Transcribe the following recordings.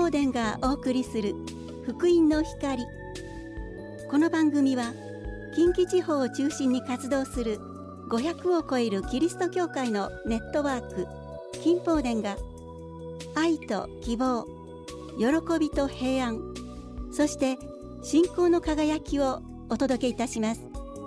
宝殿がお送りする福音の光。この番組は近畿地方を中心に活動する500を超えるキリスト教会のネットワーク金宝殿が愛と希望、喜びと平安、そして信仰の輝きをお届けいたします。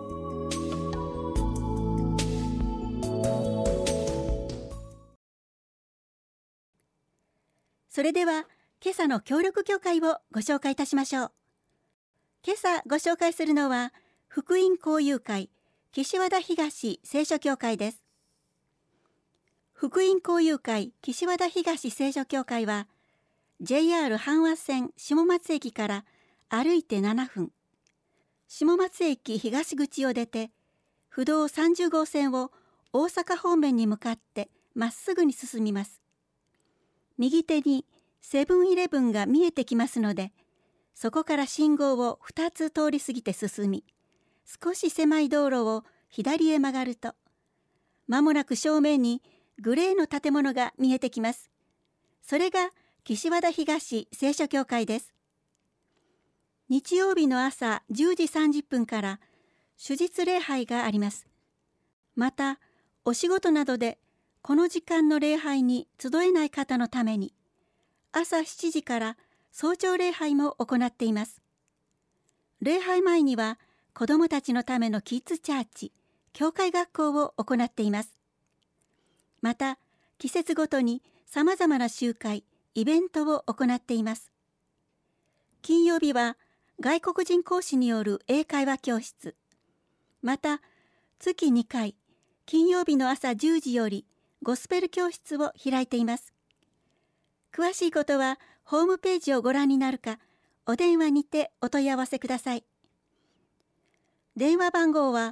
それでは今朝の協力教会をご紹介いたしましょう。今朝ご紹介するのは福音交友会岸和田東聖書教会です。福音交友会岸和田東聖書教会は JR 阪和線下松駅から歩いて7分、下松駅東口を出て不動30号線を大阪方面に向かってまっすぐに進みます。右手にセブンイレブンが見えてきますので、そこから信号を2つ通り過ぎて進み、少し狭い道路を左へ曲がると、まもなく正面にグレーの建物が見えてきます。それが岸和田東聖書教会です。日曜日の朝10時30分から主日礼拝があります。また、お仕事などでこの時間の礼拝に集えない方のために、朝7時から早朝礼拝も行っています。礼拝前には子どもたちのためのキッズチャーチ、教会学校を行っています。また、季節ごとにさまざまな集会、イベントを行っています。金曜日は外国人講師による英会話教室、また月2回、金曜日の朝10時よりゴスペル教室を開いています。詳しいことはホームページをご覧になるか、お電話にてお問い合わせください。電話番号は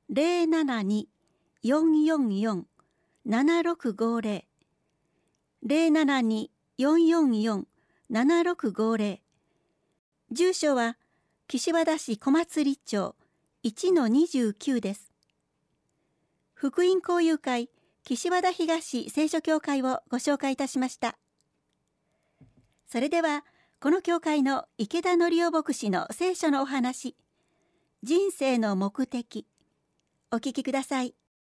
072-444-7650 072-444-7650。住所は岸和田市小松里町 1-29 です。福音交友会岸和田東聖書教会をご紹介いたしました。それではこの教会の池田則夫牧師の聖書のお話、人生の目的、お聞きください。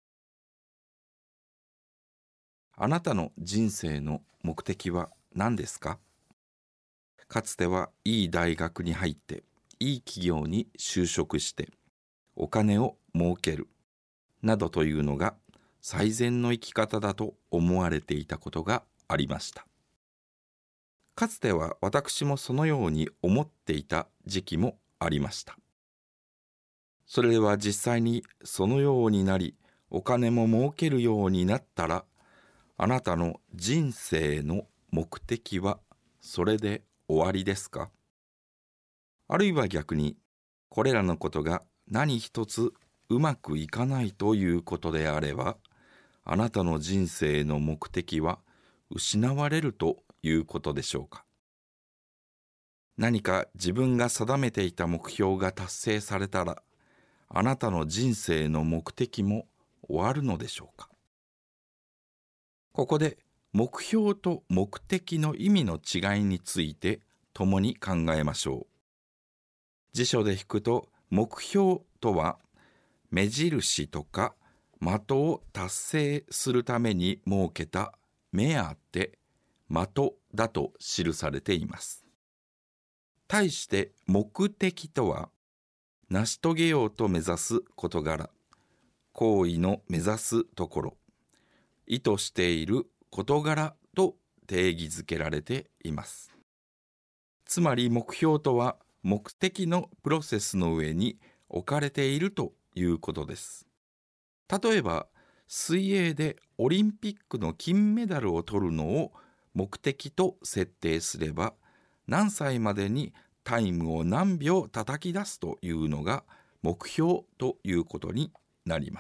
あなたの人生の目的は何ですか？かつてはいい大学に入っていい企業に就職してお金を儲けるなどというのが最善の生き方だと思われていたことがありました。かつては私もそのように思っていた時期もありました。それは実際にそのようになり、お金も儲けるようになったら、あなたの人生の目的はそれで終わりですか？あるいは逆に、これらのことが何一つうまくいかないということであれば、あなたの人生の目的は失われるということでしょうか？何か自分が定めていた目標が達成されたら、あなたの人生の目的も終わるのでしょうか？ここで目標と目的の意味の違いについて共に考えましょう。辞書で引くと、目標とは目印とか的を達成するために設けた目当て、的だと記されています。対して目的とは、成し遂げようと目指す事柄、行為の目指すところ、意図している事柄と定義づけられています。つまり目標とは目的のプロセスの上に置かれているということです。例えば、水泳でオリンピックの金メダルを取るのを目的と設定すれば、何歳までにタイムを何秒叩き出すというのが目標ということになります。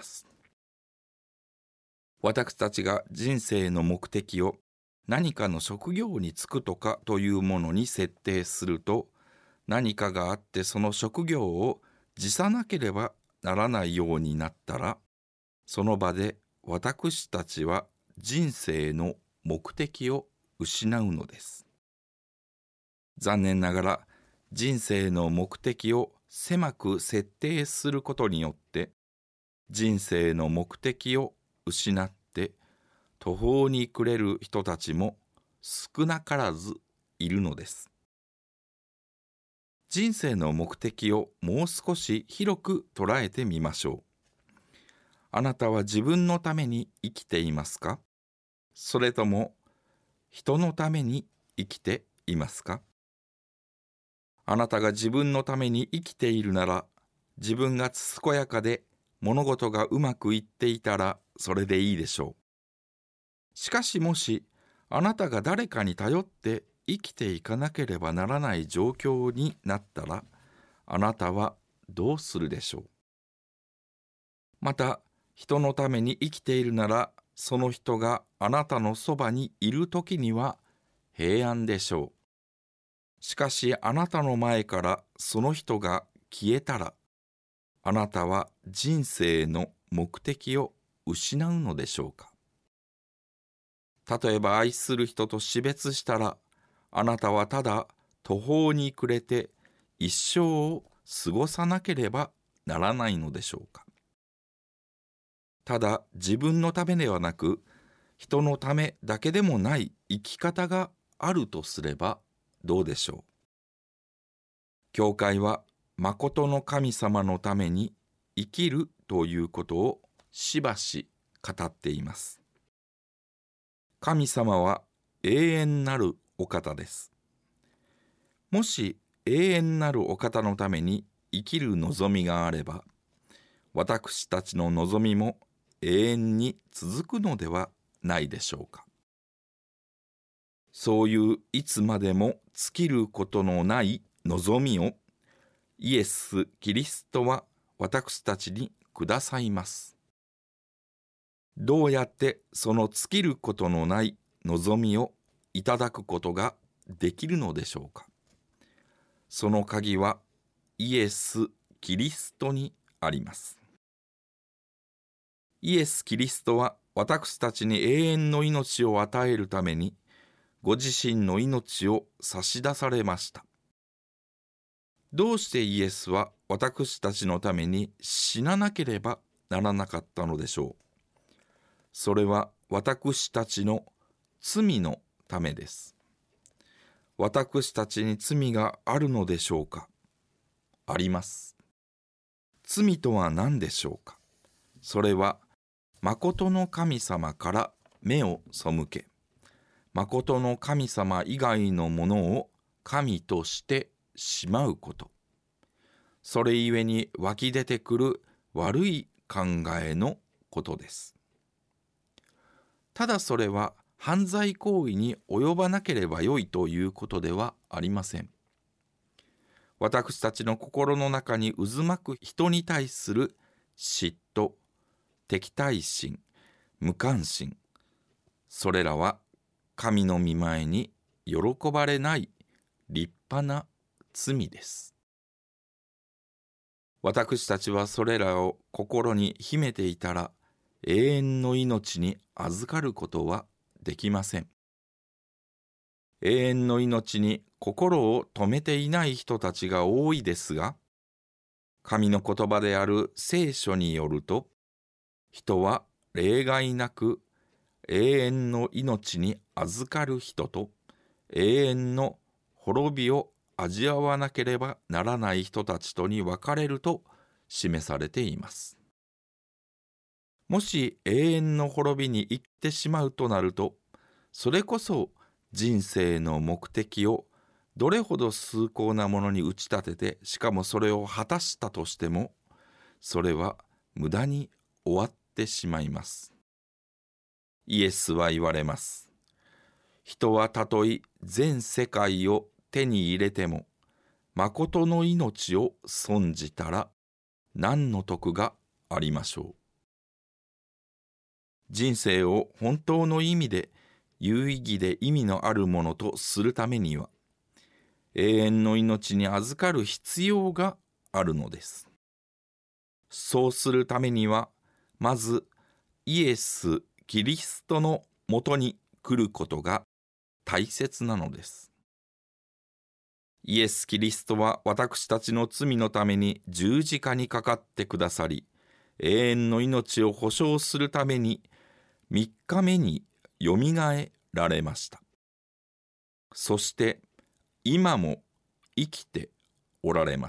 私たちが人生の目的を何かの職業に就くとかというものに設定すると、何かがあってその職業を辞さなければならないようになったら、その場で私たちは人生の目的を失うのです。 残念ながら人生の目的を狭く設定することによって人生の目的を失って途方に暮れる人たちも少なからずいるのです。人生の目的をもう少し広く捉えてみましょう。あなたは自分のために生きていますか？それとも人のために生きていますか？あなたが自分のために生きているなら、自分が健やかで物事がうまくいっていたらそれでいいでしょう。しかしもしあなたが誰かに頼って生きていかなければならない状況になったら、あなたはどうするでしょう。また人のために生きているなら、その人があなたのそばにいるときには平安でしょう。しかしあなたの前からその人が消えたら、あなたは人生の目的を失うのでしょうか。例えば愛する人と死別したら、あなたはただ途方に暮れて一生を過ごさなければならないのでしょうか。ただ自分のためではなく、人のためだけでもない生き方があるとすればどうでしょう。教会は誠の神様のために生きるということをしばし語っています。神様は永遠なるお方です。もし永遠なるお方のために生きる望みがあれば、私たちの望みも永遠に続くのではないでしょうか。そういういつまでも尽きることのない望みをイエス・キリストは私たちにくださいます。どうやってその尽きることのない望みをいただくことができるのでしょうか。その鍵はイエス・キリストにあります。イエス・キリストは私たちに永遠の命を与えるためにご自身の命を差し出されました。どうしてイエスは私たちのために死ななければならなかったのでしょう。それは私たちの罪のためです。私たちに罪があるのでしょうか。あります。罪とは何でしょうか。それは誠の神様から目を背け、誠の神様以外のものを神としてしまうこと。それゆえに湧き出てくる悪い考えのことです。ただそれは犯罪行為に及ばなければよいということではありません。私たちの心の中に渦巻く人に対する嫉妬、敵対心、無関心、それらは神の御前に喜ばれない立派な罪です。私たちはそれらを心に秘めていたら、永遠の命に預かることはできません。永遠の命に心を留めていない人たちが多いですが、神の言葉である聖書によると、人は例外なく永遠の命に預かる人と永遠の滅びを味わわなければならない人たちとに分かれると示されています。もし永遠の滅びに行ってしまうとなると、それこそ人生の目的をどれほど崇高なものに打ち立てて、しかもそれを果たしたとしても、それは無駄に終わってしまいます。イエスは言われます。人はたとえ全世界を手に入れても、誠の命を損じたら何の得がありましょう。人生を本当の意味で有意義で意味のあるものとするためには、永遠の命に預かる必要があるのです。そうするためには、まずイエス・キリストのもとに来ることが大切なのです。 イエス・キリストは私たちの罪のために十字架にかかってくださり、永遠の命を保証するために3日目によみがえられました。そして今も生きておられます。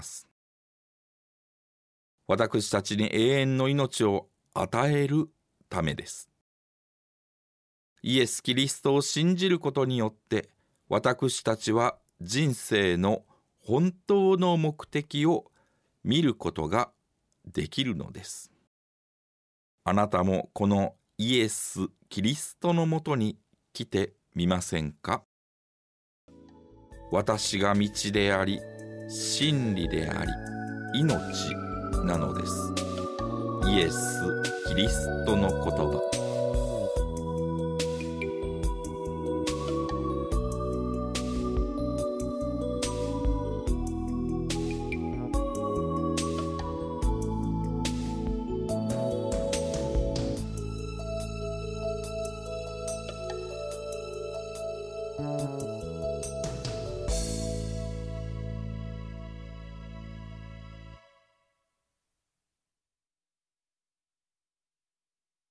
私たちに永遠の命を与えるためです。イエス・キリストを信じることによって、私たちは人生の本当の目的を見ることができるのです。あなたもこのイエス・キリストのもとに来てみませんか？私が道であり、真理であり、命なのです。イエス・キリストの言葉。